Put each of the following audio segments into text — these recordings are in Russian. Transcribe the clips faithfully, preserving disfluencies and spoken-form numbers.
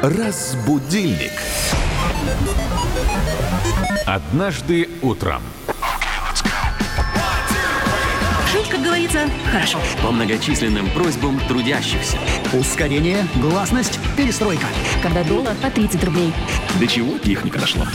Разбудильник. Однажды утром. Жить, как говорится, хорошо. По многочисленным просьбам трудящихся. Ускорение, гласность, перестройка. Когда доллар по тридцать рублей. До чего техника дошла?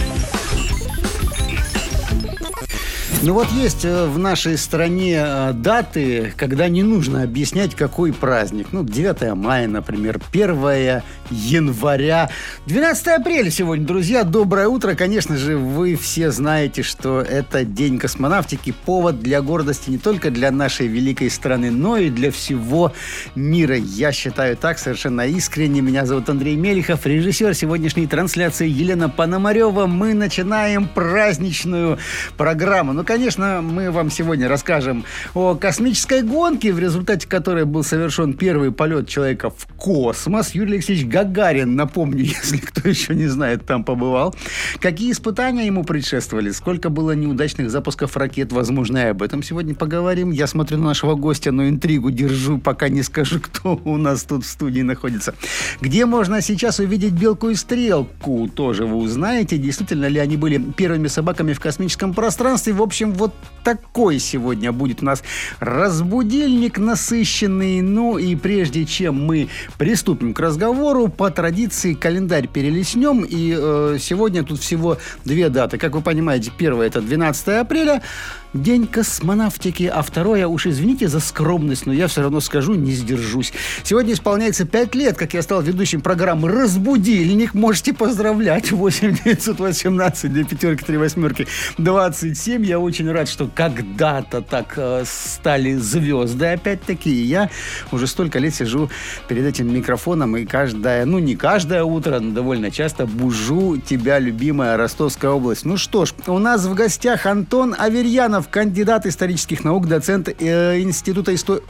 Ну вот есть в нашей стране даты, когда не нужно объяснять, какой праздник. Ну, девятое мая, например, первое января. двенадцатое апреля сегодня, друзья. Доброе утро. Конечно же, вы все знаете, что это День космонавтики. Повод для гордости не только для нашей великой страны, но и для всего мира. Я считаю так совершенно искренне. Меня зовут Андрей Мелихов, режиссер сегодняшней трансляции Елена Пономарева. Мы начинаем праздничную программу. Ну, конечно, мы вам сегодня расскажем о космической гонке, в результате которой был совершен первый полет человека в космос. Юрий Алексеевич Гагарин, напомню, если кто еще не знает, там побывал. Какие испытания ему предшествовали? Сколько было неудачных запусков ракет? Возможно, и об этом сегодня поговорим. Я смотрю на нашего гостя, но интригу держу, пока не скажу, кто у нас тут в студии находится. Где можно сейчас увидеть белку и стрелку? Тоже вы узнаете, действительно ли они были первыми собаками в космическом пространстве. В общем, вот такой сегодня будет у нас разбудильник насыщенный. Ну и прежде чем мы приступим к разговору, по традиции календарь перелистнем. И э, сегодня тут всего две даты. Как вы понимаете, первая это двенадцатое апреля, День космонавтики, а второе, уж извините за скромность, но я все равно скажу, не сдержусь. Сегодня исполняется пять лет, как я стал ведущим программы «Разбудильник». Можете поздравлять. восемь девятьсот восемнадцать для пятерки, три восьмерки, двадцать семь. Я очень рад, что когда-то так э, стали звезды опять-таки. И я уже столько лет сижу перед этим микрофоном и каждое, ну не каждое утро, но довольно часто бужу тебя, любимая Ростовская область. Ну что ж, у нас в гостях Антон Аверьянов, кандидат исторических наук, доцент э, Института истории.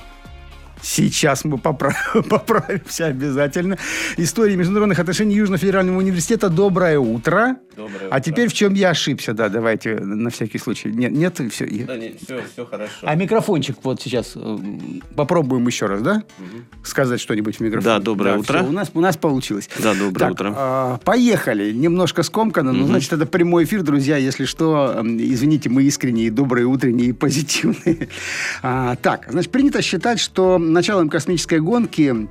Сейчас мы поправ... поправимся обязательно. История международных отношений Южного федерального университета. Доброе утро. Доброе а утро. Теперь в чем я ошибся? Да, давайте на всякий случай. Нет, нет, все. Да, нет, все, все хорошо. А микрофончик вот сейчас э, попробуем еще раз, да? Угу. Сказать что-нибудь в микрофон. Да, доброе да, утро. Все, у нас, у нас получилось. Да, доброе так, утро. Э, поехали. Немножко скомканно, но, угу. значит, это прямой эфир, друзья. Если что, э, извините, мы искренние, добрые, утренние и позитивные. А, так, значит, принято считать, что началом космической гонки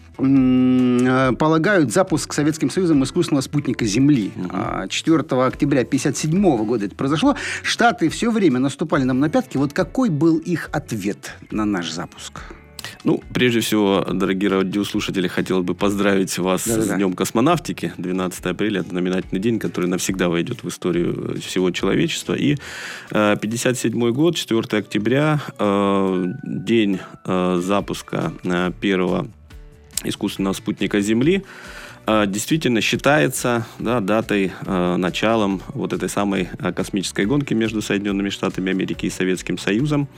полагают запуск Советским Союзом искусственного спутника Земли. Uh-huh. четвёртого октября тысяча девятьсот пятьдесят седьмого года это произошло. Штаты все время наступали нам на пятки. Вот какой был их ответ на наш запуск? Ну, прежде всего, дорогие радиослушатели, хотел бы поздравить вас Да-да-да. с Днем космонавтики. двенадцатое апреля – это знаменательный день, который навсегда войдет в историю всего человечества. И э, пятьдесят седьмой год, четвёртого октября, э, день э, запуска э, первого искусственного спутника Земли, действительно считается да, датой, э, началом вот этой самой космической гонки между Соединенными Штатами Америки и Советским Союзом.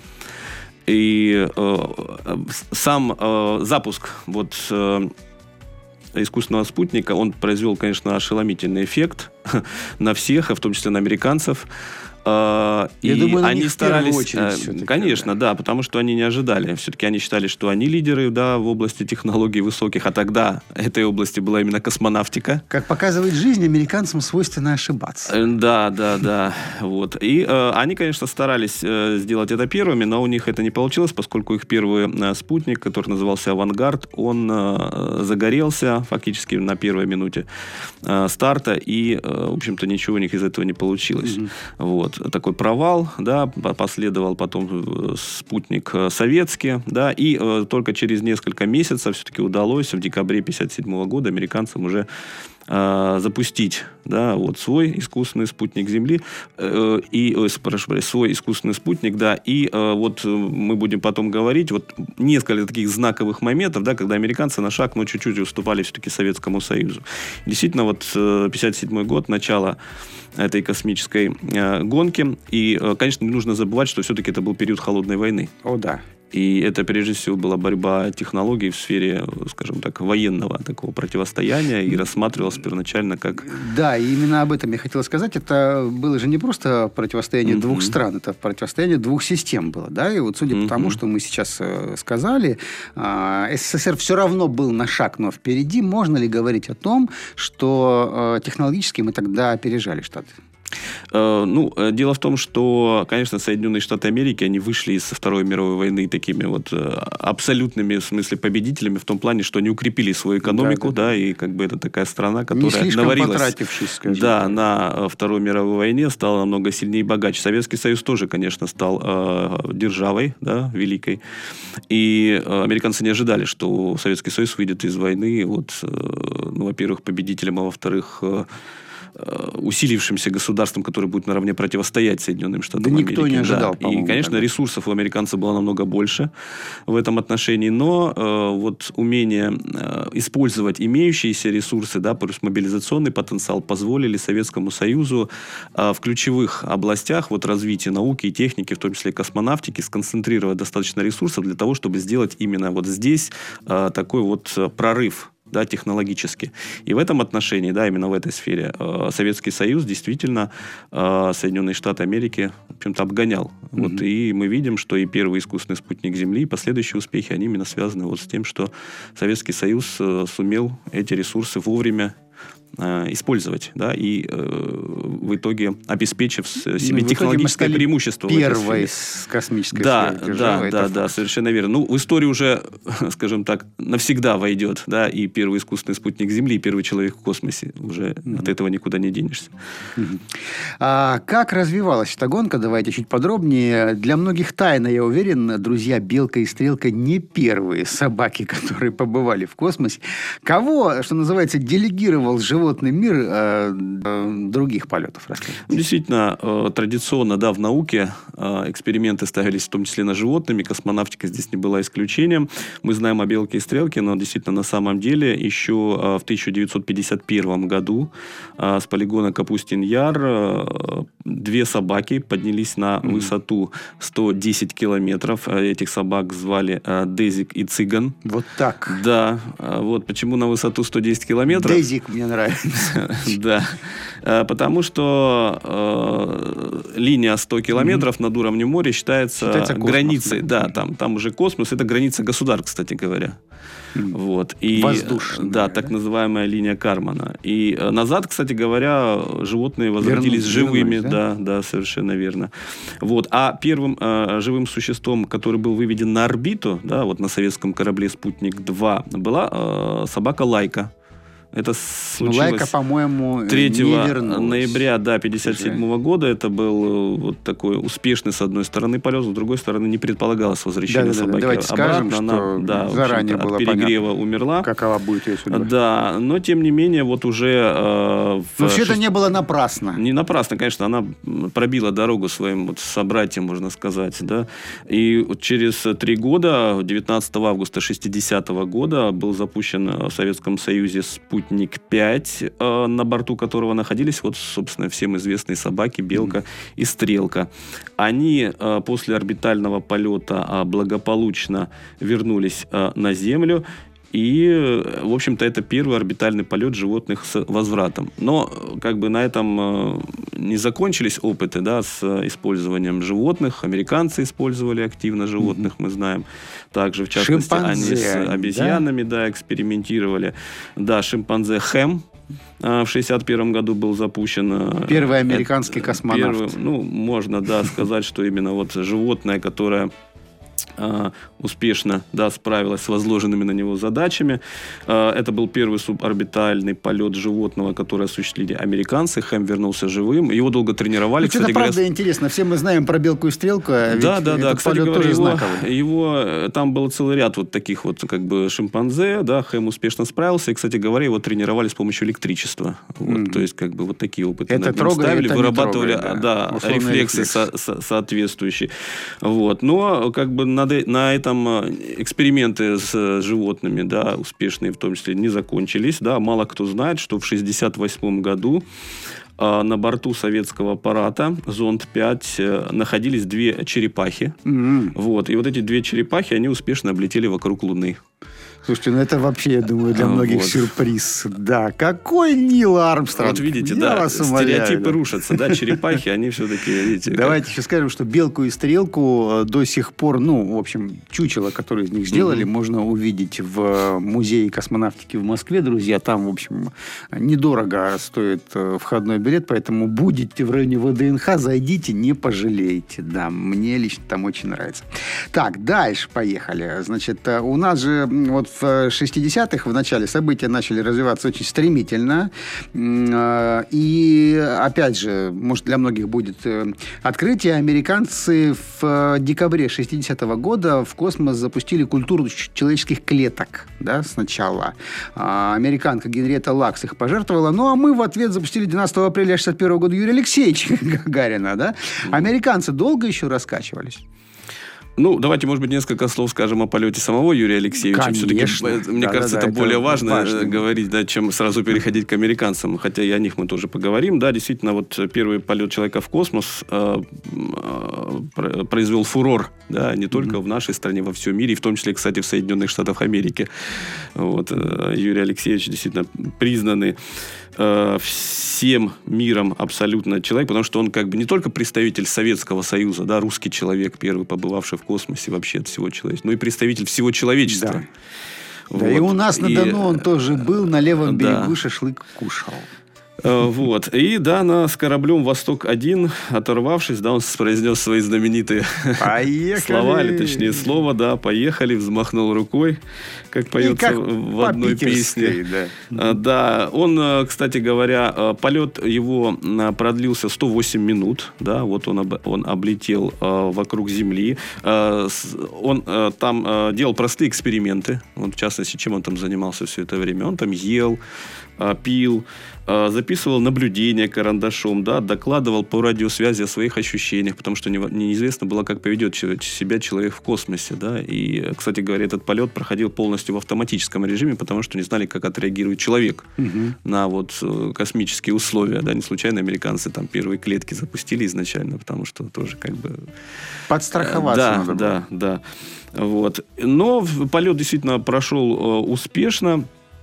И э, сам э, запуск вот, э, искусственного спутника, он произвел, конечно, ошеломительный эффект на всех, в том числе на американцев. Я и думаю, на они них старались, в первую очередь, конечно, да. да, потому что они не ожидали. Все-таки они считали, что они лидеры, да, в области технологий высоких, а тогда этой области была именно космонавтика. Как показывает жизнь, американцам свойственно ошибаться. Да, да, да. Вот. И э, они, конечно, старались э, сделать это первыми, но у них это не получилось, поскольку их первый э, спутник, который назывался «Авангард», он э, загорелся фактически на первой минуте э, старта, и, э, в общем-то, ничего у них из этого не получилось. Mm-hmm. Вот. Такой провал, да, последовал потом спутник советский, да, и э, только через несколько месяцев все-таки удалось в декабре пятьдесят седьмого года американцам уже э, запустить, да, вот свой искусственный спутник Земли э, и э, прошу, свой искусственный спутник, да, и э, вот мы будем потом говорить вот несколько таких знаковых моментов, да, когда американцы на шаг, но чуть-чуть уступали все-таки Советскому Союзу. Действительно, вот э, пятьдесят седьмой год, начало этой космической э, гонки. И, э, конечно, не нужно забывать, что все-таки это был период холодной войны. О, да. И это, прежде всего, была борьба технологий в сфере, скажем так, военного такого противостояния, и рассматривалось первоначально как... Да, и именно об этом я хотел сказать. Это было же не просто противостояние mm-hmm. двух стран, это противостояние двух систем было. Да? И вот судя mm-hmm. по тому, что мы сейчас э, сказали, э, СССР все равно был на шаг, но впереди. Можно ли говорить о том, что э, технологически мы тогда опережали Штаты? Ну, дело в том, что, конечно, Соединенные Штаты Америки, они вышли из Второй мировой войны такими вот абсолютными, в смысле, победителями, в том плане, что они укрепили свою экономику, да, да, да и как бы это такая страна, которая не наварилась, да, так. на Второй мировой войне, стала намного сильнее и богаче. Советский Союз тоже, конечно, стал э, державой, да, великой, и э, американцы не ожидали, что Советский Союз выйдет из войны, вот, э, ну, во-первых, победителем, а во-вторых, э, усилившимся государством, которое будет наравне противостоять Соединенным Штатам да Америки. Никто не ожидал, да. И, конечно, тогда. Ресурсов у американцев было намного больше в этом отношении, но э, вот умение э, использовать имеющиеся ресурсы, да, плюс мобилизационный потенциал позволили Советскому Союзу э, в ключевых областях вот, развития науки и техники, в том числе и космонавтики, сконцентрировать достаточно ресурсов для того, чтобы сделать именно вот здесь э, такой вот прорыв, да, технологически. И в этом отношении, да, именно в этой сфере э, Советский Союз действительно э, Соединенные Штаты Америки, в общем-то, обгонял. Mm-hmm. Вот, и мы видим, что и первый искусственный спутник Земли, и последующие успехи, они именно связаны вот с тем, что Советский Союз э, сумел эти ресурсы вовремя использовать, да, и э, в итоге обеспечив себе ну, технологическое преимущество. Первой с космической да, сферы да, да, да, да, совершенно верно. Ну, в историю уже, скажем так, навсегда войдет, да, и первый искусственный спутник Земли, и первый человек в космосе. Уже mm-hmm. от этого никуда не денешься. Mm-hmm. А как развивалась эта гонка? Давайте чуть подробнее. Для многих тайна, я уверен, друзья, Белка и Стрелка не первые собаки, которые побывали в космосе. Кого, что называется, делегировал животный мир э, э, других полетов? Расскажите. Действительно, э, традиционно, да, в науке э, эксперименты ставились в том числе на животными. Космонавтика здесь не была исключением. Мы знаем о Белке и Стрелке, но действительно на самом деле еще э, в тысяча девятьсот пятьдесят первом году э, с полигона Капустин-Яр э, две собаки поднялись на mm-hmm. высоту сто десять километров. Этих собак звали э, Дезик и Цыган. Вот так. Да. Э, вот почему на высоту сто десять километров. Дезик мне нравится. Да. Потому что э, линия сто километров mm-hmm. над уровнем моря считается, считается космос, границей. Да, да там, там уже космос. Это граница государств, кстати говоря. Mm-hmm. Вот. И, воздушная. Да, так называемая линия Кармана. И э, назад, кстати говоря, животные возвратились вернулись, живыми. Вернулись, да? Да, да, совершенно верно. Вот. А первым э, живым существом, который был выведен на орбиту, да, вот на советском корабле «Спутник-два», была э, собака Лайка. Это случилось ну, Лайка, по-моему, третьего ноября да, пятьдесят седьмого года. Это был вот такой успешный, с одной стороны, полет, с другой стороны, не предполагалось возвращение да, собаки. Да, давайте обратно. Скажем, Она что да, заранее было от перегрева понятно, умерла. Какова будет ее судьба. Да, но тем не менее, вот уже... Э, но все шест... это не было напрасно. Не напрасно, конечно. Она пробила дорогу своим вот собратьям, можно сказать. Да? И через три года, девятнадцатого августа шестидесятого года, был запущен в Советском Союзе спутник «Спутник-пять», э, на борту которого находились, вот, собственно, всем известные собаки «Белка» mm-hmm. и «Стрелка». Они э, после орбитального полета э, благополучно вернулись э, на Землю. И, в общем-то, это первый орбитальный полет животных с возвратом. Но, как бы, на этом э, не закончились опыты, да, с использованием животных. Американцы использовали активно животных, mm-hmm. мы знаем. Также, в частности, шимпанзе, они с обезьянами, да? Да, экспериментировали. Да, шимпанзе Хэм в шестьдесят первом году был запущен. Первый американский это, космонавт. Первый, ну, можно, да, сказать, что именно вот животное, которое успешно, да, справилась с возложенными на него задачами. Это был первый суборбитальный полет животного, который осуществили американцы. Хэм вернулся живым. Его долго тренировали. Ведь это правда говоря... интересно. Все мы знаем про Белку и Стрелку. А да, да, да. Кстати говоря, его, знаковый. его там был целый ряд вот таких вот как бы шимпанзе. Да, Хэм успешно справился. И, кстати говоря, его тренировали с помощью электричества. Вот, mm. То есть, как бы вот такие опыты это трогает, ставили, это вырабатывали трогает, да. Да, рефлексы рефлекс. со- со- соответствующие. Вот. Но как бы на, на этом эксперименты с животными, да, успешные в том числе, не закончились. Да. Мало кто знает, что в шестьдесят восьмом году э, на борту советского аппарата зонд пять э, находились две черепахи. М. Вот. И вот эти две черепахи, они успешно облетели вокруг Луны. Слушайте, ну это вообще, я думаю, для А, многих вот. сюрприз. Да, какой Нил Армстронг. Вот видите, Я да, вас умоляю, стереотипы да. рушатся, да, черепахи, они все-таки, видите... как- Давайте еще скажем, что белку и стрелку э, до сих пор, ну, в общем, чучело, которое из них сделали, можно увидеть в э, музее космонавтики в Москве, друзья. Там, в общем, недорого стоит э, входной билет, поэтому будете в районе ВДНХ, зайдите, не пожалеете. Да, мне лично там очень нравится. Так, дальше поехали. Значит, э, у нас же м, вот в шестидесятых в начале события начали развиваться очень стремительно. М, э, И, опять же, может, для многих будет э, открытие. Американцы в э, декабре шестидесятого года в космос запустили культуру ч- человеческих клеток. Да, сначала. А, американка Генриетта Лакс их пожертвовала. Ну, а мы в ответ запустили двенадцатого апреля шестьдесят первого года Юрия Алексеевича Гагарина. Да? Американцы долго еще раскачивались? Ну, давайте, может быть, несколько слов скажем о полете самого Юрия Алексеевича. Конечно. Все-таки, мне Да, кажется, да, да, это более это важно важно. э, говорить, да, чем сразу переходить к американцам. Хотя и о них мы тоже поговорим. Да, действительно, вот первый полет человека в космос э, э, про- произвел фурор, да, не только mm-hmm. в нашей стране, во всем мире, и в том числе, кстати, в Соединенных Штатах Америки. Вот, э, Юрий Алексеевич действительно признанный э, всем миром абсолютно человек, потому что он как бы не только представитель Советского Союза, да, русский человек, первый побывавший в космосе вообще от всего человечества, но и представитель всего человечества. Да. Вот. Да, и у нас на И, Дону он тоже был, на левом да. берегу шашлык кушал. э, Вот. И да, на, с кораблем «Восток-один», оторвавшись, да, он произнес свои знаменитые Поехали! слова, или точнее слово, да, «поехали», взмахнул рукой, как поется как в одной по-питерской, песне. да. А, Да, он, э, кстати говоря, э, полет его э, продлился сто восемь минут, да, вот он, об- он облетел э, вокруг Земли. Э, с- Он э, там э, делал простые эксперименты, вот, в частности, чем он там занимался все это время. Он там ел, э, пил, э, записывал наблюдения карандашом, да, докладывал по радиосвязи о своих ощущениях, потому что нево- неизвестно было, как поведет че- себя человек в космосе, да, и, э, кстати говоря, этот полет проходил полностью в автоматическом режиме, потому что не знали, как отреагирует человек на вот э, космические условия, да, не случайно американцы там первые клетки запустили изначально, потому что тоже как бы... Подстраховаться Да, надо было. да, да. Вот. Но в- полет действительно прошел э, успешно.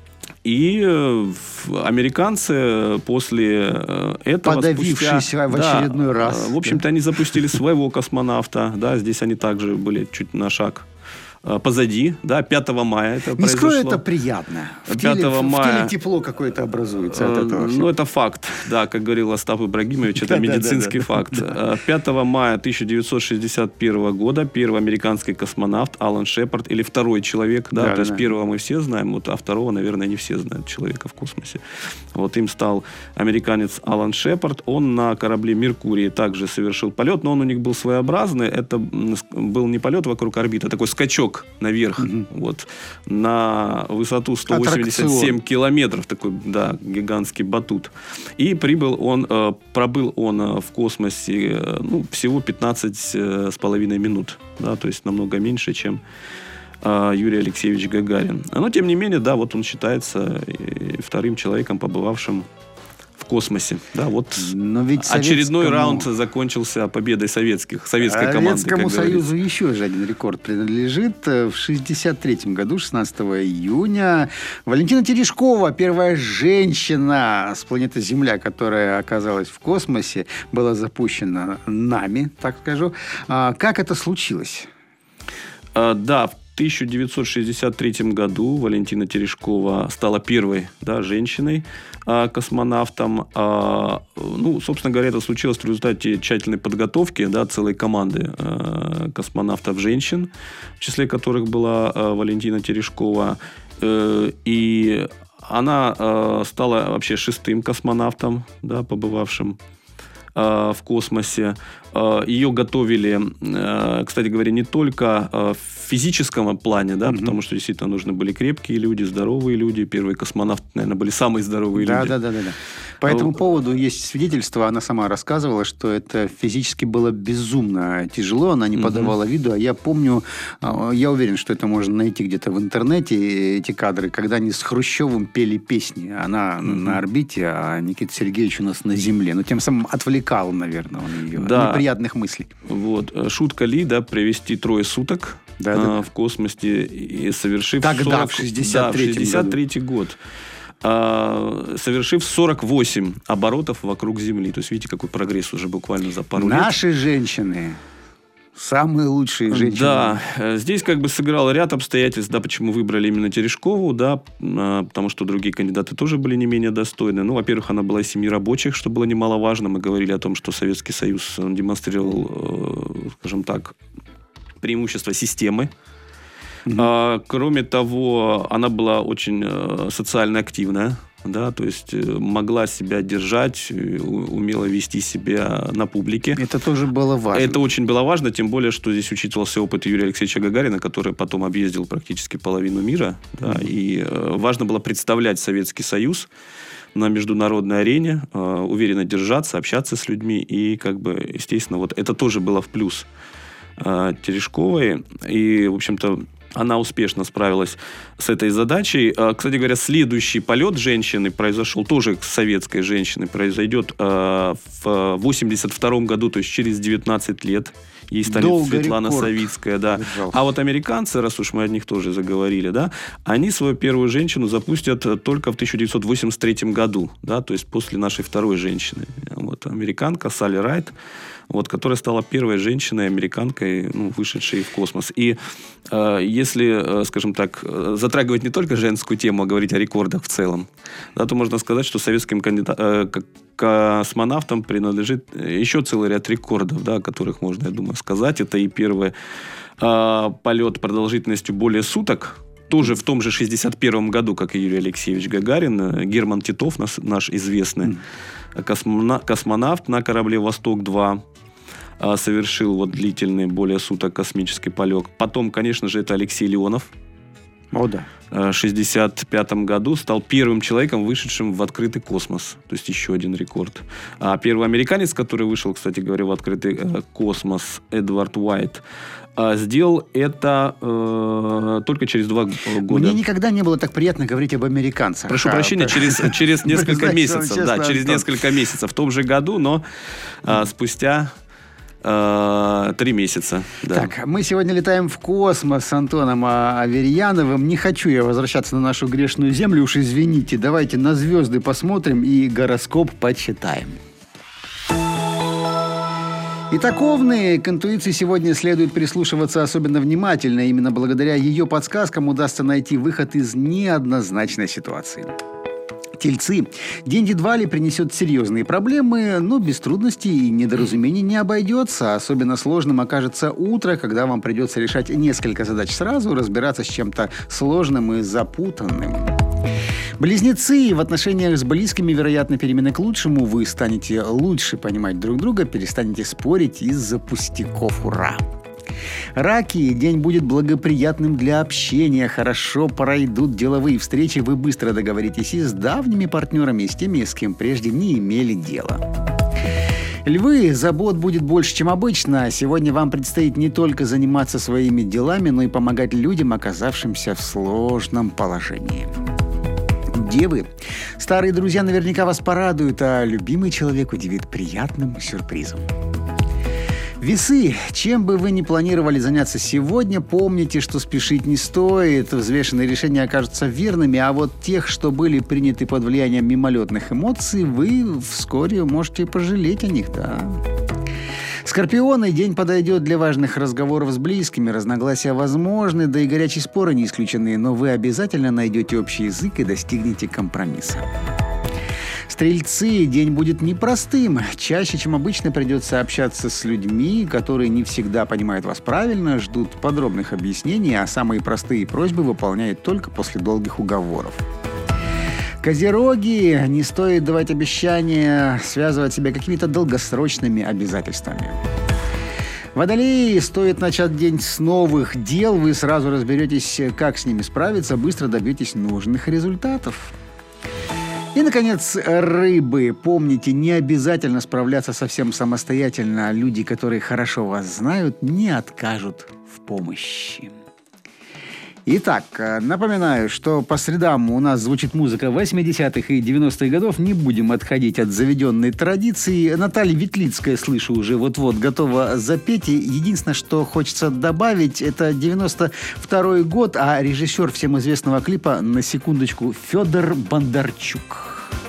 И э, в- американцы после э, этого... Подавившись спустя- в очередной раз. э, В общем-то, они запустили своего космонавта. Да, здесь они также были чуть на шаг э, позади. Да, пятого мая это Не произошло. скрою, это приятно. В теле, пятого в мая. теле тепло какое-то образуется от Э, этого. Ну, всего. это факт. Да, как говорил Остап Ибрагимович, это Да-да-да-да. медицинский факт. Э, пятого мая тысяча девятьсот шестьдесят первого года первый американский космонавт Алан Шепард, или второй человек, да, Да-да-да. то есть первого мы все знаем, вот, а второго, наверное, не все знают человека в космосе. Вот им стал американец Алан Шепард. Он на корабле «Меркурий» также совершил полет, но он у них был своеобразный. Это м, ск- был не полет вокруг орбиты, а такой скачок наверх, вот, на высоту сто восемьдесят семь Аттракцион. километров, такой, да, гигантский батут. И прибыл он, э, пробыл он э, в космосе, э, ну, всего пятнадцать э, с половиной минут, да, то есть намного меньше, чем э, Юрий Алексеевич Гагарин. Но, тем не менее, да, вот он считается э, вторым человеком, побывавшим в космосе. Да, вот Но ведь очередной советскому- раунд закончился победой советских, советской команды, Советскому как говорится. Союзу еще же один рекорд принадлежит. В шестьдесят третьем году, шестнадцатого июня, Валентина Терешкова, первая женщина с планеты Земля, которая оказалась в космосе, была запущена нами, так скажу. А как это случилось? А, Да, в тысяча девятьсот шестьдесят третьем году Валентина Терешкова стала первой, да, женщиной, а, космонавтом. А, ну, собственно говоря, это случилось в результате тщательной подготовки, да, целой команды а, космонавтов-женщин, в числе которых была а, Валентина Терешкова. Э, И она а, стала вообще шестым космонавтом, да, побывавшим э, в космосе. Э, ее готовили, э, кстати говоря, не только э, в физическом плане, да, mm-hmm. потому что действительно нужны были крепкие люди, здоровые люди. Первые космонавты, наверное, были самые здоровые да, люди. Да, да, да, да. По этому поводу есть свидетельство. Она сама рассказывала, что это физически было безумно тяжело. Она не подавала mm-hmm. виду. А я помню, я уверен, что это можно найти где-то в интернете, эти кадры, когда они с Хрущевым пели песни. Она mm-hmm. на орбите, а Никита Сергеевич у нас на Земле. Но тем самым отвлекал, наверное, он ее да. от неприятных мыслей. Вот. Шутка ли, да, провести трое суток да, а, да. в космосе, и совершив... Тогда, сорок... в шестьдесят третьем да, в шестьдесят третий год. А, совершив сорок восемь оборотов вокруг Земли. То есть, видите, какой прогресс уже буквально за пару лет. Наши женщины... Самые лучшие женщины. Да, здесь как бы сыграл ряд обстоятельств, да, почему выбрали именно Терешкову, да, потому что другие кандидаты тоже были не менее достойны. Ну, во-первых, она была из семьи рабочих, что было немаловажно. Мы говорили о том, что Советский Союз демонстрировал, скажем так, преимущество системы. Mm-hmm. Кроме того, она была очень социально активная. Да, то есть могла себя держать, умела вести себя на публике. Это тоже было важно. Это очень было важно, тем более, что здесь учитывался опыт Юрия Алексеевича Гагарина, который потом объездил практически половину мира. Да, mm-hmm. И э, важно было представлять Советский Союз на международной арене, э, уверенно держаться, общаться с людьми. И, как бы, естественно, вот это тоже было в плюс э, Терешковой. И, в общем-то, она успешно справилась с этой задачей. Кстати говоря, следующий полет женщины произошел, тоже советской женщины, произойдет в восемьдесят втором году, то есть через девятнадцать лет. Ей станет Долго Светлана рекорд. Савицкая. Да. А вот американцы, раз уж мы о них тоже заговорили, да, они свою первую женщину запустят только в тысяча девятьсот восемьдесят третьем году, да, то есть после нашей второй женщины. Вот, американка Салли Райт, вот, которая стала первой женщиной-американкой, ну, вышедшей в космос. И э, если, э, скажем так, затрагивать не только женскую тему, а говорить о рекордах в целом, да, то можно сказать, что советским кандидат, э, космонавтам принадлежит еще целый ряд рекордов, да, о которых можно, я думаю, сказать. Это и первый э, полет продолжительностью более суток, тоже в том же шестьдесят первом году, как и Юрий Алексеевич Гагарин, Герман Титов, наш, наш известный mm. космона, космонавт на корабле «Восток-два», совершил вот длительный, более суток космический полет. Потом, конечно же, это Алексей Леонов. О, да. В шестьдесят пятом году стал первым человеком, вышедшим в открытый космос. То есть еще один рекорд. А первый американец, который вышел, кстати говоря, в открытый э, космос, Эдвард Уайт, э, сделал это э, только через два года. Мне никогда не было так приятно говорить об американцах. Прошу а, прощения, через, через несколько месяцев. Да, через несколько месяцев. В том же году, но э, спустя... Три месяца. Да. Так, мы сегодня летаем в космос с Антоном Аверьяновым. Не хочу я возвращаться на нашу грешную землю, уж извините. Давайте на звезды посмотрим и гороскоп почитаем. Итак, овны, к интуиции сегодня следует прислушиваться особенно внимательно. Именно благодаря ее подсказкам удастся найти выход из неоднозначной ситуации. Тельцы. День едва ли принесет серьезные проблемы, но без трудностей и недоразумений не обойдется. Особенно сложным окажется утро, когда вам придется решать несколько задач сразу, разбираться с чем-то сложным и запутанным. Близнецы. В отношениях с близкими, вероятно, перемены к лучшему. Вы станете лучше понимать друг друга, перестанете спорить из-за пустяков. Ура! Раки. День будет благоприятным для общения. Хорошо пройдут деловые встречи. Вы быстро договоритесь и с давними партнерами, и с теми, с кем прежде не имели дела. Львы. Забот будет больше, чем обычно. Сегодня вам предстоит не только заниматься своими делами, но и помогать людям, оказавшимся в сложном положении. Девы. Старые друзья наверняка вас порадуют, а любимый человек удивит приятным сюрпризом. Весы. Чем бы вы ни планировали заняться сегодня, помните, что спешить не стоит. Взвешенные решения окажутся верными, а вот тех, что были приняты под влиянием мимолетных эмоций, вы вскоре можете пожалеть о них, да. Скорпионы. День подойдет для важных разговоров с близкими. Разногласия возможны, да и горячие споры не исключены, но вы обязательно найдете общий язык и достигнете компромисса. Стрельцы. День будет непростым. Чаще, чем обычно, придется общаться с людьми, которые не всегда понимают вас правильно, ждут подробных объяснений, а самые простые просьбы выполняют только после долгих уговоров. Козероги, не стоит давать обещания, связывать себя какими-то долгосрочными обязательствами. Водолеи, стоит начать день с новых дел, вы сразу разберетесь, как с ними справиться, быстро добьетесь нужных результатов. И, наконец, рыбы. Помните, не обязательно справляться совсем самостоятельно. Люди, которые хорошо вас знают, не откажут в помощи. Итак, напоминаю, что по средам у нас звучит музыка восьмидесятых и девяностых годов. Не будем отходить от заведенной традиции. Наталья Ветлицкая, слышу, уже вот-вот готова запеть. И единственное, что хочется добавить, это девяносто второй год, а режиссер всем известного клипа, на секундочку, Федор Бондарчук.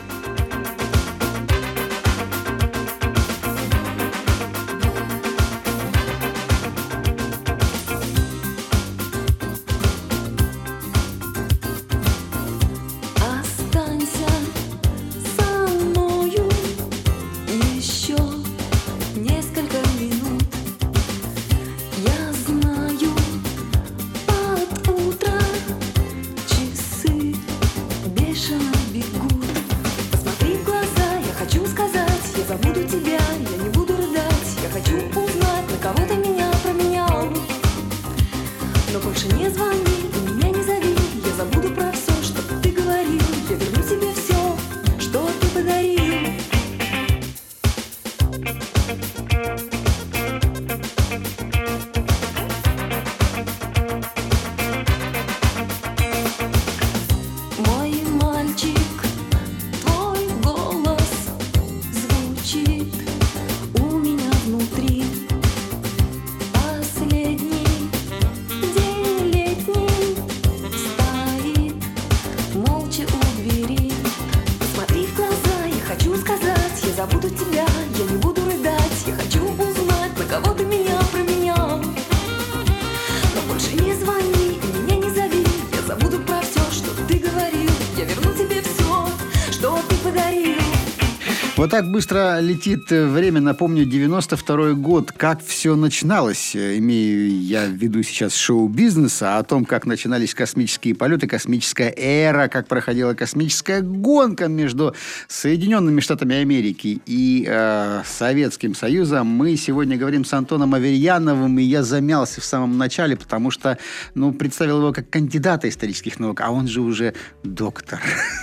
Вот так быстро летит время. Напомню, девяносто второй год. Как все начиналось? Имею я в виду сейчас шоу-бизнеса, о том, как начинались космические полеты, космическая эра, как проходила космическая гонка между Соединенными Штатами Америки и э, Советским Союзом. Мы сегодня говорим с Антоном Аверьяновым, и я замялся в самом начале, потому что, ну, представил его как кандидата исторических наук, а он же уже доктор.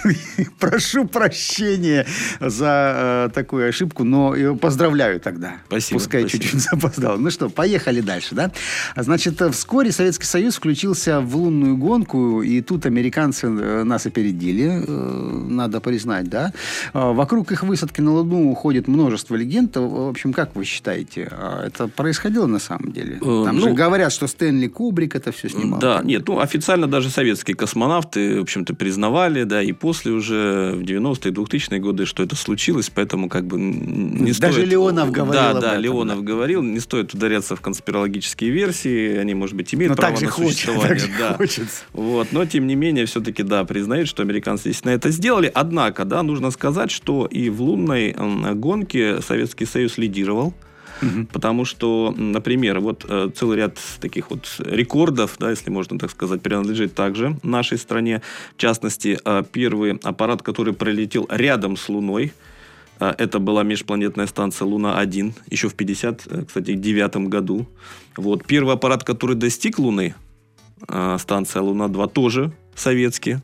Прошу прощения за такую ошибку, но поздравляю тогда. Спасибо. Пускай спасибо. чуть-чуть запоздал. Ну что, поехали дальше, да? Значит, вскоре Советский Союз включился в лунную гонку, и тут американцы нас опередили, надо признать, да? Вокруг их высадки на Луну уходит множество легенд. В общем, как вы считаете, это происходило на самом деле? Там ну, же говорят, что Стэнли Кубрик это все снимал. Да, нет, ну, официально даже советские космонавты, в общем-то, признавали, да, и после уже в девяностые, двухтысячные годы, что это случилось, поэтому как бы не Даже стоит... Леонов говорил Да, об да, этом, Леонов да. говорил, не стоит ударяться в конспирологические версии, они, может быть, имеют Но право так же на хочется, существование. так же да. хочется. Вот, но, тем не менее, все-таки, да, признают, что американцы действительно это сделали. Однако, да, нужно сказать, что и в лунной гонке Советский Союз лидировал. Угу. Потому что, например, вот э, целый ряд таких вот рекордов, да, если можно так сказать, принадлежит также нашей стране. В частности, э, первый аппарат, который пролетел рядом с Луной, э, это была межпланетная станция Луна-один, еще в пятьдесят девятом году. Вот. Первый аппарат, который достиг Луны, э, станция Луна-два, тоже советский.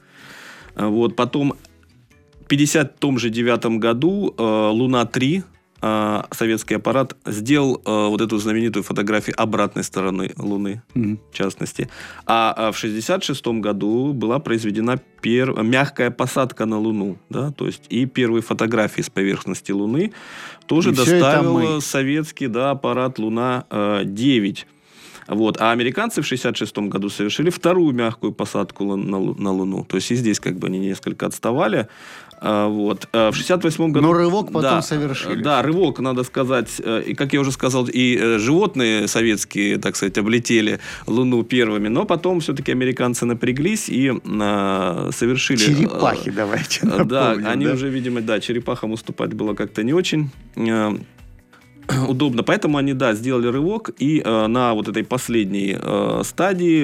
Э, вот. Потом в пятьдесят девятом году э, Луна-три, советский аппарат сделал э, вот эту знаменитую фотографию обратной стороны Луны, mm-hmm. в частности. А, а в шестьдесят шестом году была произведена пер... мягкая посадка на Луну. Да? То есть и первые фотографии с поверхности Луны тоже и доставил советский, да, аппарат Луна-девять. Вот. А американцы в шестьдесят шестом году совершили вторую мягкую посадку на, на Луну. То есть и здесь как бы они несколько отставали. А, вот. А в шестьдесят восьмом году... Но рывок потом да, совершили. Да, рывок, надо сказать. И, как я уже сказал, и животные советские, так сказать, облетели Луну первыми. Но потом все-таки американцы напряглись и а, совершили... Черепахи, давайте напомним. Да, они да? уже, видимо, да, черепахам уступать было как-то не очень... удобно. Поэтому они, да, сделали рывок, и э, на вот этой последней э, стадии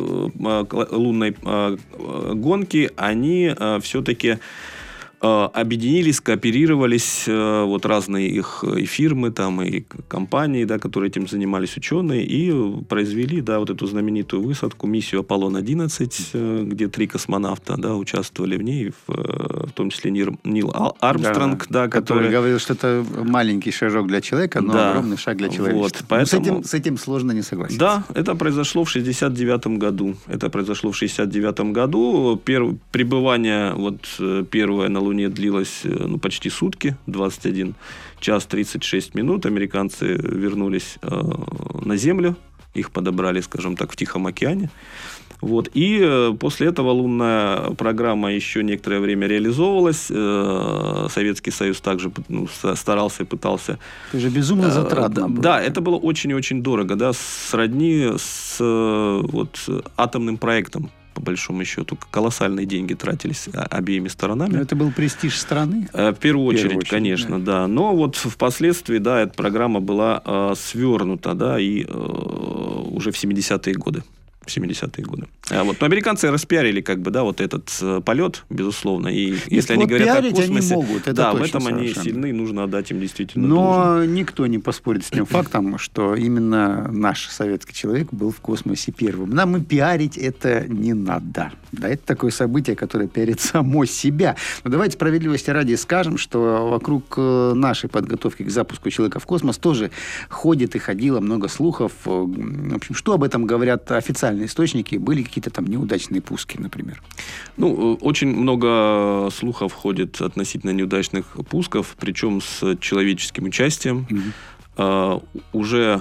э, лунной э, гонки они э, все-таки объединились, кооперировались, вот разные их и фирмы, там, и компании, да, которые этим занимались, ученые, и произвели, да, вот эту знаменитую высадку, миссию Аполлон одиннадцать, где три космонавта, да, участвовали в ней, в, в том числе Нил, Нил Армстронг, да, да, который, который говорил, что это маленький шажок для человека, но да, огромный шаг для человечества. Вот, поэтому, с, этим, с этим сложно не согласиться. Да, это произошло в шестьдесят девятом году. Это произошло в шестьдесят девятом году. Перв, пребывание вот первое на Луне длилось ну, почти сутки, двадцать один час тридцать шесть минут. Американцы вернулись э, на Землю, их подобрали, скажем так, в Тихом океане. Вот. И э, после этого лунная программа еще некоторое время реализовывалась. Э, Советский Союз также ну, старался и пытался. Это же безумно затратно э, было. Да, это было очень и очень дорого. Да, сродни с э, вот, атомным проектом. По большому счету, колоссальные деньги тратились обеими сторонами. Но это был престиж страны? В первую очередь, в первую очередь конечно, да. да. Но вот впоследствии, да, эта программа была э, свернута, да, и э, уже в семидесятые годы. В семидесятые годы. А вот, но американцы распиарили, как бы, да, вот этот э, полет, безусловно. И если вот они говорят о космосе, они могут, это да, точно, в этом совершенно. Они сильны, нужно отдать им действительно Но должное. Никто не поспорит с тем фактом, что именно наш советский человек был в космосе первым. Нам и пиарить это не надо. Да, это такое событие, которое пиарит само себя. Но давайте справедливости ради скажем, что вокруг нашей подготовки к запуску человека в космос тоже ходит и ходило много слухов. В общем, что об этом говорят официальные источники? Были какие-то там неудачные пуски, например? Ну, очень много слухов ходит относительно неудачных пусков, причем с человеческим участием. Mm-hmm. Uh, уже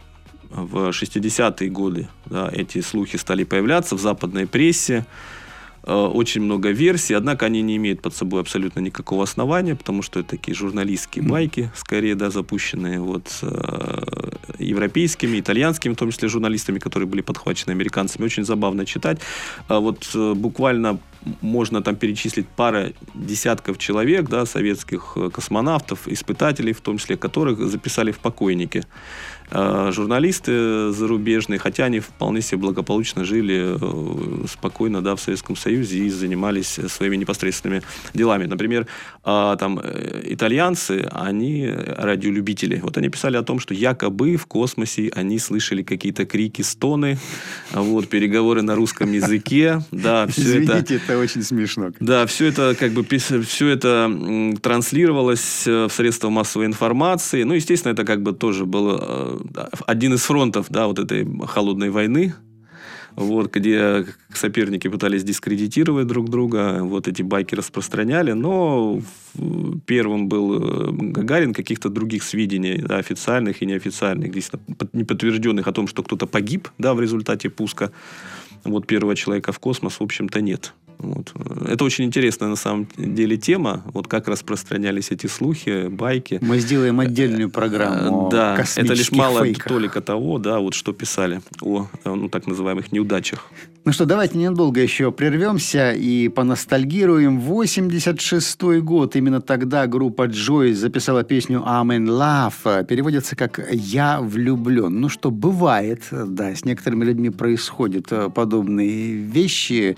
в шестидесятые годы, да, эти слухи стали появляться в западной прессе. Uh, очень много версий, однако они не имеют под собой абсолютно никакого основания, потому что это такие журналистские mm-hmm. байки, скорее, да, запущенные вот, uh, европейскими, итальянскими, в том числе журналистами, которые были подхвачены американцами. Очень забавно читать. Uh, вот uh, буквально можно там перечислить пара десятков человек, да, советских космонавтов, испытателей, в том числе которых записали в покойники. Uh, журналисты зарубежные, хотя они вполне себе благополучно жили uh, спокойно, да, в Советском Союзе и занимались своими непосредственными делами. Например, uh, там, итальянцы, они радиолюбители. Вот они писали о том, что якобы в космосе они слышали какие-то крики, стоны, вот, переговоры на русском языке. Да, все Извините, это, это очень смешно. Да, все это как бы все это транслировалось в средства массовой информации. Ну, естественно, это как бы тоже было один из фронтов, да, вот этой холодной войны, вот, где соперники пытались дискредитировать друг друга, вот эти байки распространяли, но первым был Гагарин, каких-то других сведений, да, официальных и неофициальных, неподтвержденных о том, что кто-то погиб, да, в результате пуска вот, первого человека в космос, в общем-то, нет. Вот. Это очень интересная на самом деле тема, вот как распространялись эти слухи, байки. Мы сделаем отдельную программу. Да, о космических это лишь мало фейках. Только того, да, вот что писали о, ну, так называемых неудачах. Ну что, давайте ненадолго еще прервемся и поностальгируем. восемьдесят шестой год. Именно тогда группа Joy записала песню I'm in Love. Переводится как «Я влюблен». Ну что, бывает, да, с некоторыми людьми происходят подобные вещи.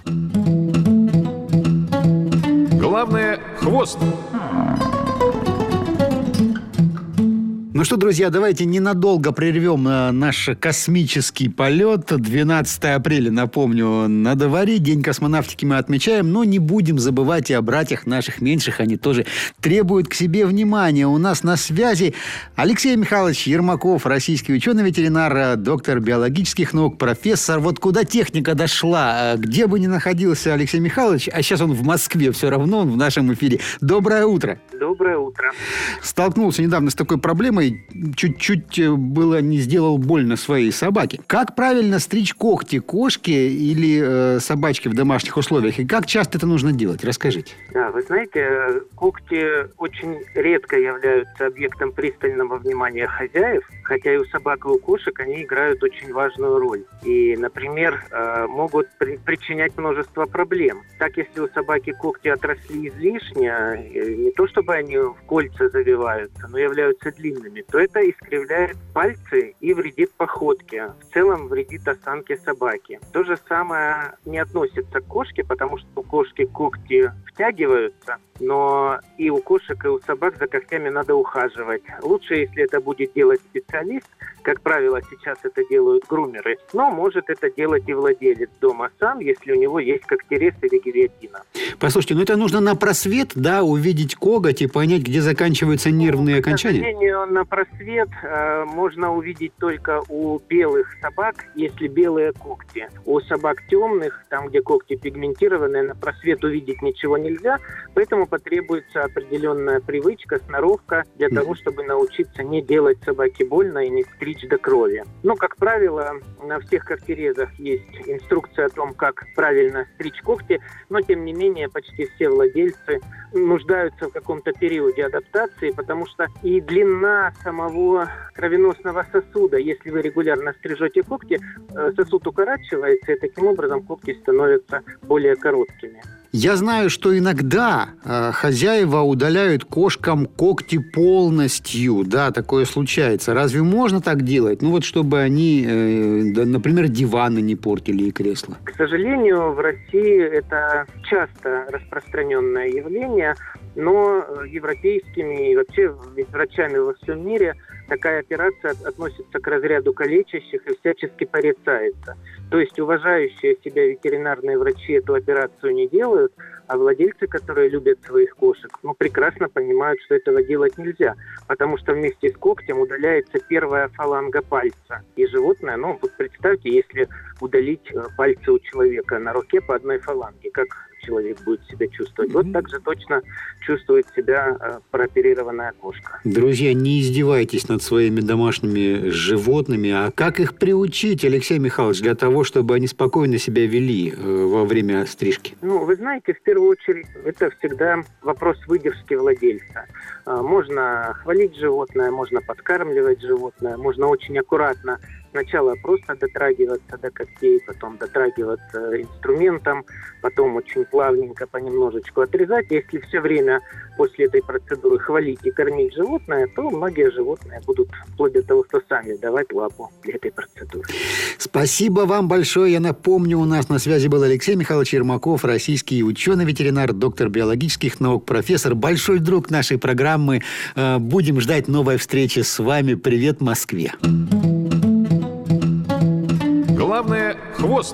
Главное – хвост. Ну что, друзья, давайте ненадолго прервем наш космический полет. двенадцатого апреля, напомню, на дворе. День космонавтики мы отмечаем, но не будем забывать и о братьях наших меньших. Они тоже требуют к себе внимания. У нас на связи Алексей Михайлович Ермаков, российский ученый-ветеринар, доктор биологических наук, профессор. Вот куда техника дошла, где бы ни находился Алексей Михайлович, а сейчас он в Москве, все равно он в нашем эфире. Доброе утро. Доброе утро. Столкнулся недавно с такой проблемой, чуть-чуть было не сделал больно своей собаке. Как правильно стричь когти кошки или э, собачки в домашних условиях? И как часто это нужно делать? Расскажите. Да, вы знаете, когти очень редко являются объектом пристального внимания хозяев, хотя и у собак, и у кошек они играют очень важную роль. И, например, э, могут при- причинять множество проблем. Так, если у собаки когти отросли излишне, не то чтобы бы они в кольца завиваются, но являются длинными, то это искривляет пальцы и вредит походке. В целом вредит осанке собаки. То же самое не относится к кошке, потому что у кошки когти втягиваются, но и у кошек, и у собак за когтями надо ухаживать. Лучше, если это будет делать специалист, как правило, сейчас это делают грумеры, но может это делать и владелец дома сам, если у него есть когтерез или гильотина. Послушайте, ну это нужно на просвет, да, увидеть коготь и понять, где заканчиваются нервные окончания? К сожалению, на просвет э, можно увидеть только у белых собак, если белые когти. У собак темных, там, где когти пигментированные, на просвет увидеть ничего нельзя, поэтому потребуется определенная привычка, сноровка для того, чтобы научиться не делать собаке больно и не стричь до крови. Но, как правило, на всех когтерезах есть инструкция о том, как правильно стричь когти, но, тем не менее, почти все владельцы нуждаются в каком-то периоде адаптации, потому что и длина самого кровеносного сосуда, если вы регулярно стрижете когти, сосуд укорачивается, и таким образом когти становятся более короткими. Я знаю, что иногда э, хозяева удаляют кошкам когти полностью. Да, такое случается. Разве можно так делать? Ну вот, чтобы они, э, да, например, диваны не портили и кресла. К сожалению, в России это часто распространенное явление, но европейскими и вообще врачами во всем мире такая операция относится к разряду калечащих и всячески порицается. То есть уважающие себя ветеринарные врачи эту операцию не делают, а владельцы, которые любят своих кошек, ну, прекрасно понимают, что этого делать нельзя, потому что вместе с когтем удаляется первая фаланга пальца. И животное, ну, вот представьте, если удалить пальцы у человека на руке по одной фаланге, как человек будет себя чувствовать. Вот так же точно чувствует себя э, прооперированная кошка. Друзья, не издевайтесь над своими домашними животными. А как их приучить, Алексей Михайлович, для того, чтобы они спокойно себя вели э, во время стрижки? Ну, вы знаете, в первую очередь, это всегда вопрос выдержки владельца. Э, можно хвалить животное, можно подкармливать животное, можно очень аккуратно сначала просто дотрагиваться до когтей, потом дотрагиваться инструментом, потом очень плавненько понемножечку отрезать. Если все время после этой процедуры хвалить и кормить животное, то многие животные будут, вплоть до того, что сами давать лапу для этой процедуры. Спасибо вам большое. Я напомню, у нас на связи был Алексей Михайлович Ермаков, российский ученый-ветеринар, доктор биологических наук, профессор, большой друг нашей программы. Будем ждать новой встречи с вами. Привет, Москве. Главное – хвост.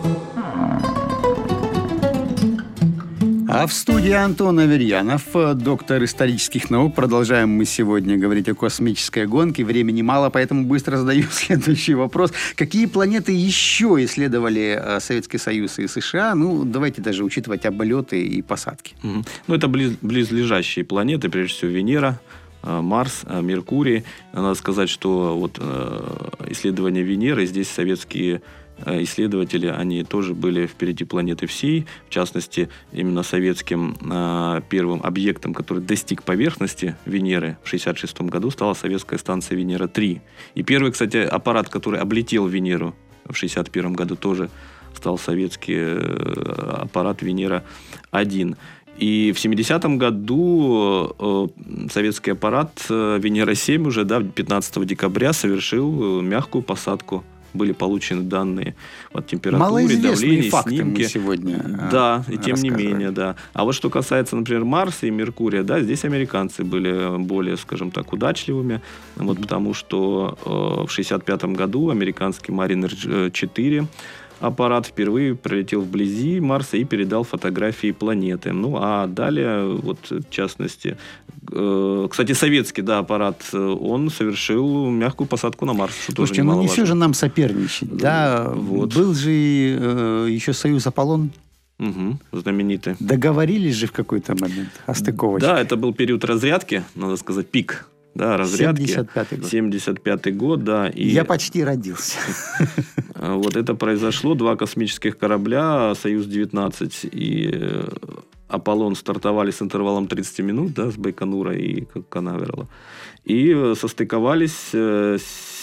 А в студии Антон Аверьянов, доктор исторических наук. Продолжаем мы сегодня говорить о космической гонке. Времени мало, поэтому быстро задаю следующий вопрос. Какие планеты еще исследовали Советский Союз и США? Ну, давайте даже учитывать облеты и посадки. Mm-hmm. Ну, это близ, близлежащие планеты, прежде всего Венера, Марс, Меркурий. Надо сказать, что вот исследования Венеры, здесь советские исследователи, они тоже были впереди планеты всей. В частности, именно советским э, первым объектом, который достиг поверхности Венеры в шестьдесят шестом году, стала советская станция Венера-три. И первый, кстати, аппарат, который облетел Венеру в шестьдесят первом году, тоже стал советский э, аппарат Венера-один. И в семидесятом году э, советский аппарат э, Венера-семь уже, да, пятнадцатого декабря совершил мягкую посадку. Были получены данные от температуры, давления, снимки. Мы сегодня да, и тем не менее, да. А вот что касается, например, Марса и Меркурия, да, здесь американцы были более, скажем так, удачливыми, вот, потому что э, в шестьдесят пятом году американский Маринер четыре аппарат впервые пролетел вблизи Марса и передал фотографии планеты. Ну, а далее, вот, в частности, э, кстати, советский, да, аппарат, он совершил мягкую посадку на Марс. Что Слушайте, тоже ну не все же нам соперничать, да? Вот. Был же э, еще Союз Аполлон. Угу, знаменитый. Договорились же в какой-то момент о стыковочке. Да, это был период разрядки, надо сказать, пик. Да, разрядки. семьдесят пятый год. семьдесят пятый год, да. И я почти родился. Вот это произошло. Два космических корабля, Союз-девятнадцать и Аполлон, стартовали с интервалом тридцать минут, да, с Байконура и Канаверала. И состыковались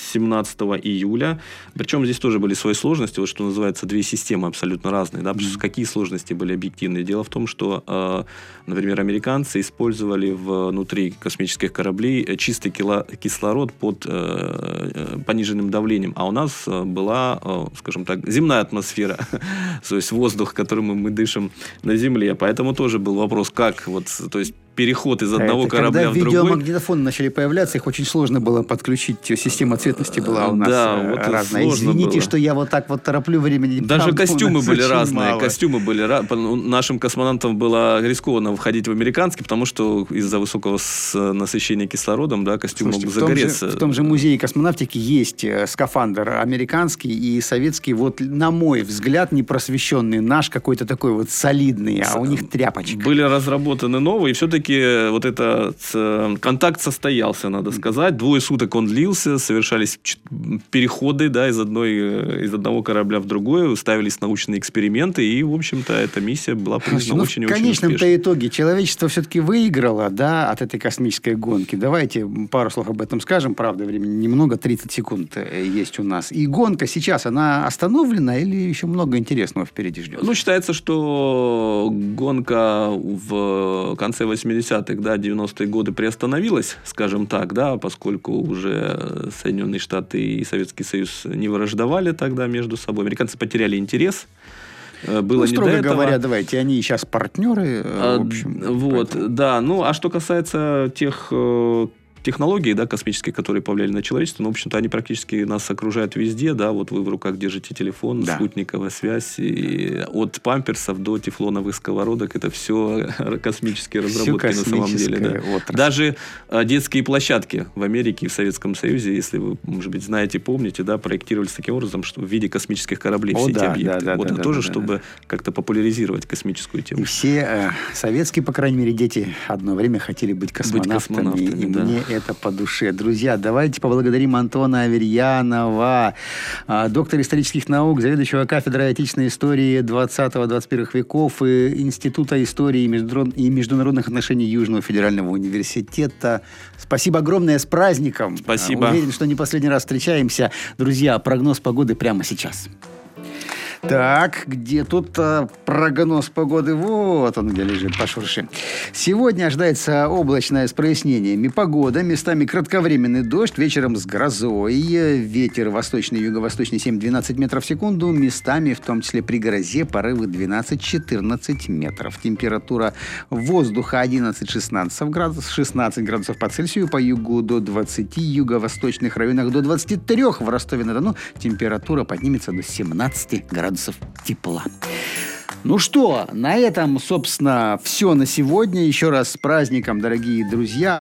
семнадцатого июля. Причем здесь тоже были свои сложности, вот что называется, две системы абсолютно разные. Да? Mm-hmm. Какие сложности были объективные? Дело в том, что, э, например, американцы использовали внутри космических кораблей чистый кислород под э, пониженным давлением, а у нас была, э, скажем так, земная атмосфера, то есть воздух, которым мы дышим на Земле. Поэтому тоже был вопрос, как вот, то есть переход из одного это корабля когда в другой. Видеомагнитофоны начали появляться, их очень сложно было подключить. Система цветности была у нас да, вот разная. Извините, было. что я вот так вот тороплю времени. Даже там костюмы были разные. Мало. Костюмы были разные. Нашим космонавтам было рискованно входить в американский, потому что из-за высокого насыщения кислородом, да, костюм Слушайте, мог загореться. В том, же, в том же музее космонавтики есть скафандр американский и советский. Вот, на мой взгляд, непросвещенный. Наш какой-то такой вот солидный, а у них тряпочка. Были разработаны новые, и все-таки вот это контакт состоялся, надо сказать. Двое суток он длился, совершались переходы, да, из, одной, из одного корабля в другой, ставились научные эксперименты, и, в общем-то, эта миссия была признана ну, очень-очень успешной. В конечном-то успешной. итоге человечество все-таки выиграло, да, от этой космической гонки. Давайте пару слов об этом скажем. Правда, времени немного, тридцать секунд есть у нас. И гонка сейчас, она остановлена или еще много интересного впереди ждет? Ну, считается, что гонка в конце восьмидесятых, да, девяностые годы приостановилась, скажем так, да, поскольку уже Соединенные Штаты и Советский Союз не враждовали тогда между собой. Американцы потеряли интерес. Было ну, строго не до этого. говоря, давайте, они сейчас партнеры, а, в общем. Вот, поэтому... да. Ну, а что касается тех технологий, да, космические, которые повлияли на человечество, ну, в общем-то, они практически нас окружают везде, да, вот вы в руках держите телефон, да. Спутниковая связь, и от памперсов до тефлоновых сковородок, это все космические разработки на самом деле. Да. Даже а, детские площадки в Америке и в Советском Союзе, если вы, может быть, знаете, помните, да, проектировались таким образом, что в виде космических кораблей О, все да, эти объекты. Да, да, вот да, это да, тоже, да, чтобы да. как-то популяризировать космическую тему. И все э, советские, по крайней мере, дети одно время хотели быть космонавтами, быть космонавтами, и да. мне это по душе. Друзья, давайте поблагодарим Антона Аверьянова, доктора исторических наук, заведующего кафедрой отечественной истории двадцатого-двадцать первых веков и Института истории и международных отношений Южного федерального университета. Спасибо огромное, с праздником. Спасибо. Уверен, что не последний раз встречаемся. Друзья, прогноз погоды прямо сейчас. Так, где тут а, прогноз погоды? Вот он где лежит, пошурши. Сегодня ожидается облачное с прояснениями погода. Местами кратковременный дождь, вечером с грозой. Ветер восточный, юго-восточный семь-двенадцать метров в секунду. Местами, в том числе при грозе, порывы двенадцать-четырнадцать метров. Температура воздуха одиннадцать-шестнадцать градусов, шестнадцать градусов по Цельсию. По югу до двадцати, юго-восточных районах до двадцати трёх. В Ростове-на-Дону температура поднимется до семнадцати градусов тепла. Ну что, на этом, собственно, все на сегодня. Еще раз с праздником, дорогие друзья.